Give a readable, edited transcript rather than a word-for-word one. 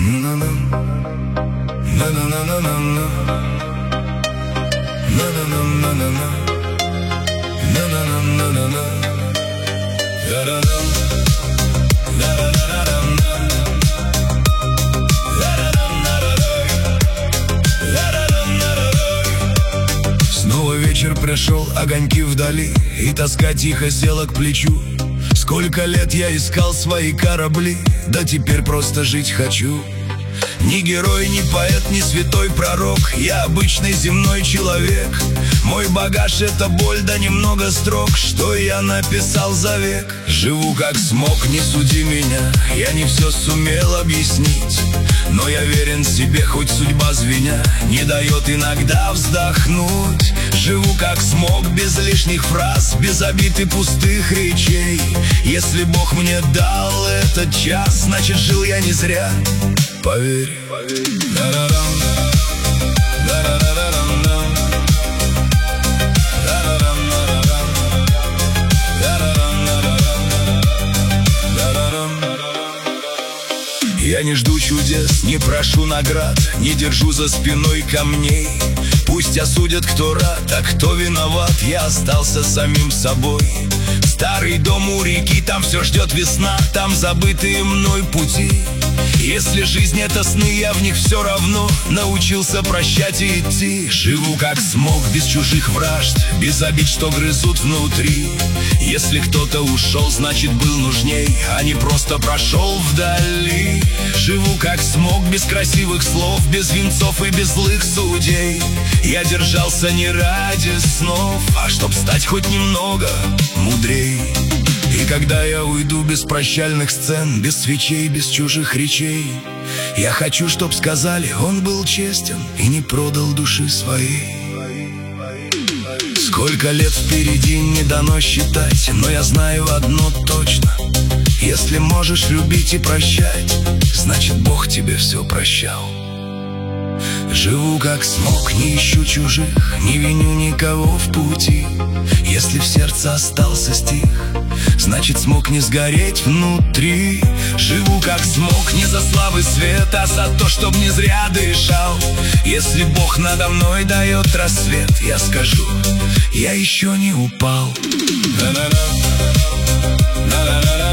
Снова вечер пришел, огоньки вдали, и тоска тихо села к плечу. Сколько лет я искал свои корабли, да теперь просто жить хочу. Ни герой, ни поэт, ни святой пророк, я обычный земной человек. Мой багаж — это боль, да немного строк, что я написал за век. Живу как смог, не суди меня, я не все сумел объяснить, но я верен себе, хоть судьба звеня не дает иногда вздохнуть. Живу как смог, без лишних фраз, без обид и пустых речей. Если Бог мне дал этот час, значит жил я не зря. Поверь. Я не жду чудес, не прошу наград, не держу за спиной камней. Пусть осудят кто рад, а кто виноват, я остался самим собой. Старый дом у реки, там все ждет весна, там забытые мной пути. Если жизнь — это сны, я в них все равно научился прощать и идти. Живу как смог, без чужих вражд, без обид, что грызут внутри. Если кто-то ушел, значит был нужней, а не просто прошел вдали. Живу как смог, без красивых слов, без венцов и без злых судей. Я держался не ради снов, а чтоб стать хоть немного мудрей. И когда я уйду без прощальных сцен, без свечей, без чужих речей, я хочу, чтоб сказали, он был честен и не продал души своей. Сколько лет впереди не дано считать, но я знаю одно точно: если можешь любить и прощать, значит Бог тебе все прощал. Живу как смог, не ищу чужих, не виню никого в пути. Если в сердце остался стих, значит смог не сгореть внутри. Живу как смог, не за славы свет, а за то, чтоб не зря дышал. Если Бог надо мной дает рассвет, я скажу, я еще не упал.